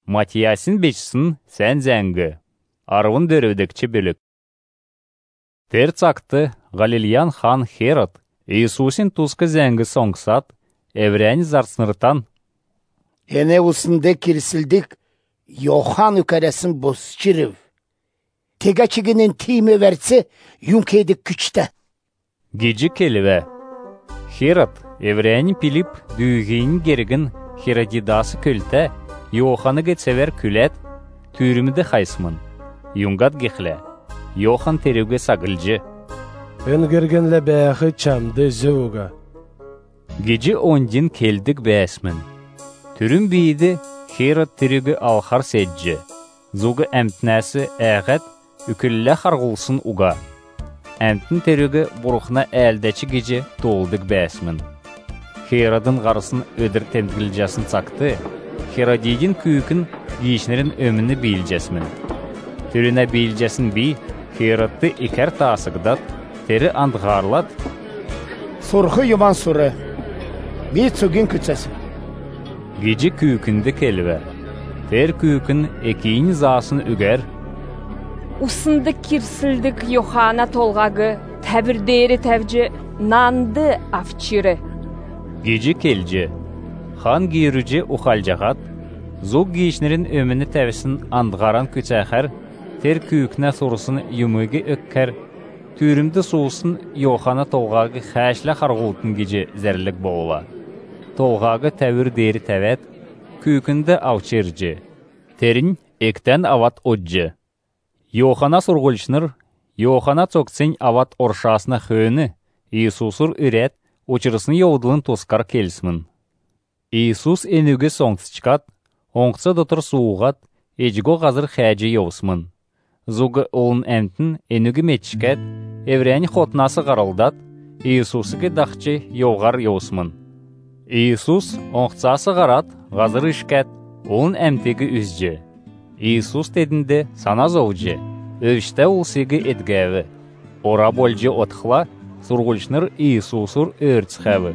Матиясын бечсін сән зәңгі, арвын дөрөвдікчі бөлік. Тер цақты Галилиян хан Херод, Иисусин тузкы зәңгі соңсат, эврәни зарсыныртан. Эне усынды кирсілдік, Йохан үкәресін босчырыв. Тегачігінің тиме вәртсе, юнкейдік күчті. Геджі келіве. Херод, эврәни Пилип дүйгейін гергін Херодидасы көлті, Йоханы гетсевер күлет, түрімді қайсымын. Юнгат гехле. Йохан тереуге сағылжы. Өнгергенле бәяқы чамды зөуға. Геджі ондин келдік бәсмін. Түрім бейді Херод тереуге алхар сәджі. Зуғы әмтнәсі әғәт үкілі қарғылсын уға. Әмтін тереуге бұрықна әлдәчі геджі толдық бәсмін. Херодын ғарысын өдір темділжасын цақты. Херодидин күйікін гейшнерін өміні бейілжесмін. Түріне бейілжесін бей, Херодты икер тасығдат, тері андғарлат. Сұрқы юман сұры, бей цугин күтсесін. Гейджі күйікінді келіве. Тер күйікін екейін засын үгер. Усынды кирсілдік Йохана толғағы, тәбірдейрі тәвжі нанды авчыры. Гейджі келжі. Хан гейрүже уқалжағат, зуг гейшнерін өміні тәвісін андғаран күтәхәр, тер күйікіне сорусын юмыге өккәр, түрімді соусын Йохана толғағы қәшлі қарғылтын гейджі зәрлік боғыла. Толғағы тәвір дейрі тәвәт, күйікінді аучыржы. Терін ектен ават отжы. Йохана сұрғылшыныр, Йохана цокцин ават оршасына хөөні, Иисусур үрет, очырысын еудылын тоскар келсімін. Иисус энуге соңсычкат, оңқса дотыр сууғат, ежіго ғазыр хәжі еусмын. Зуғы олын әмтін энуге метшкет, эврәни хотнасы ғарылдат, Иисусыге дақчы еуғар еусмын. Иисус оңқсасы ғарат, ғазыр ішкет, олын әмтегі үзжі. Иисус дедінде сана зоужы, өвішті олсегі едгәві. Ора болжы отқыла, сұрғылшыныр Иисусур өртсхәві.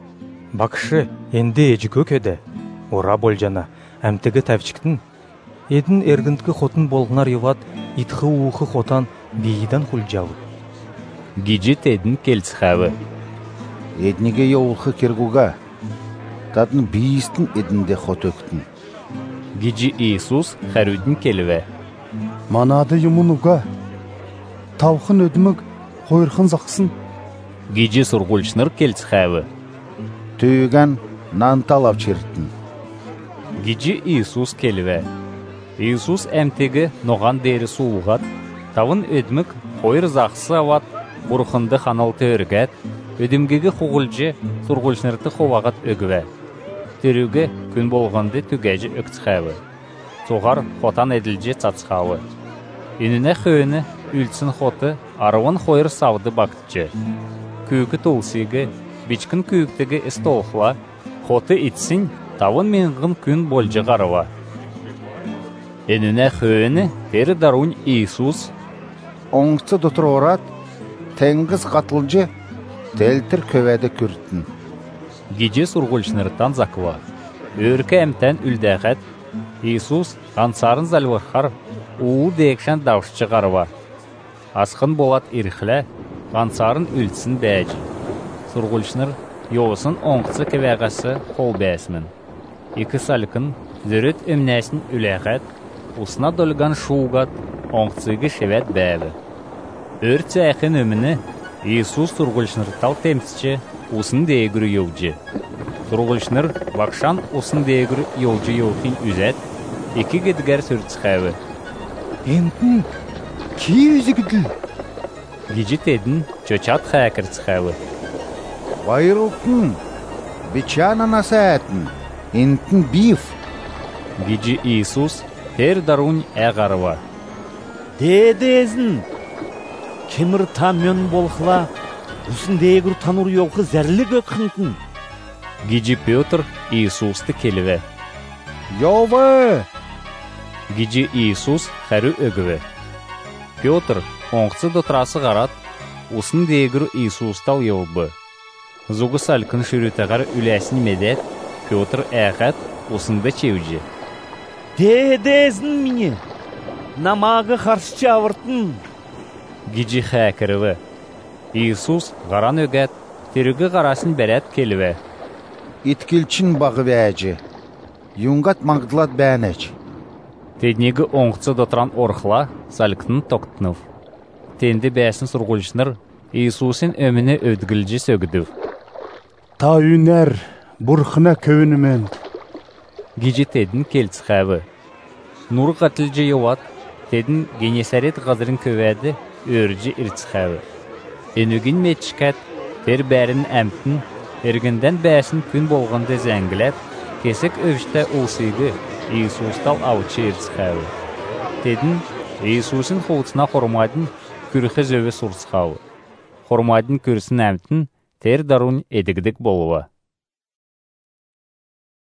Бакшы, енді ежі көкеді. Ора болжана, әмтігі тәвчіктін. Едін әргіндгі хотын болғынар еват, итқы уықы хотан бейден құлжауы. Гиджі тедін келсіхәві. Едніге еуылқы кергуға, тадын бейістін едінде хот өктін. Гиджі Иисус қәрудін келіве. Манады юмынуға, тауқын өдімік қойырқын зақсын. Гиджі сұрғылшыныр келсіхәві. Түйген нан талап черттін. Гиджі Иисус келіве. Иисус әмтегі ноған дейрі суылғат, тавын өдімік қойыр зақсы ават, бұрқынды қанал төргәт, өдімгегі қоғылжы сұрғылшынырты қовағат өгіве. Түрігі күн болғанды түгәжі өктіхәві. Соғар хотан әділже цацхауы. Үніне қөйіні үлтсін хоты арывын қойыр сауды бақтычы. Күйкі толсигі, бичкін күйіктігі істолқыла, хоты итсін, тавын менғын күн болжы ғарыва. Үніне қөйіні тері дарун Иисус. Оңқсы дотыр орат, тәңгіз қатылжы, тәлтір көвәді күрттін. Гиджі сұрғылшынырттан закыва. Өркі әмтән үлдәғәт, Иисус ғансарын залвархар, уыл дәйкшән дауышчы ғарыва. Асқын болат ирхлә, ғансарын үлтсін бәжі. Сұрғылшыныр yoğusun oңqысы кевәғасы қол бәсімін. Екі салқын зүрет өмнәсін үләғәт, усына долған шуғат оңқысыға шевәт бәві. Өрт әқін өміні Иисус тұрғылшыныр темсічі усын дейгірі еуджі. Тұрғылшыныр бақшан усын дейгірі еуджі еуқин үзәт, екі гедгәр сүртсіғәві. Ентін, ки өзі күділ? Геджет едін чөчат қәкір ціғәві. Вайрылтын, бичана насәтін, ентін биф. Геджи Иисус тер дарун әғарыва. Дедезін, кемір тамен болқыла, ұсын дейгір танур еуқы зәрлік өкхінтін. Геджи Петр Иисусты келіве. Йовы! Геджи Иисус қәрі өгіве. Петр оңқысы дотрасы ғарат, ұсын дейгір Иисустал еубы. Зуғы салқын шүрітіғар үләсін медет, Петр әғат ұсынды чеуджі. Дедезін мені, намағы қаршы авыртын. Гижи хәкіріві. Иисус ғаран өгәт, терігі ғарасын бәрәт келіві. Иткилчин бағы бәжі. Юнгат маңдылат бәнәч. Теднегі оңғысы дотыран орқыла, салықтын тоқтынып. Тенді бәсін сұрғылшыныр, Иисусын өміні өдгілжі сөгідів. Та үнәр, бұрқына көвінімен. Гижи тедін келціқәві. Нұры қатылжы еват, тедін генесарет ғазырын көвәді өржі ирціқәві. Өнігін метшкәт, тер бәрін әмтін, әргінден бәсін күн болғанды зәңгіләт, кесік өвішті ұлсыйғы Иисустал аучы ирціқәві. Тедін Иисусын қолысына қормадын күріхі зөві сұрсқауы. Қормадын күрісін әмтін, тер дарун едігдік болуы.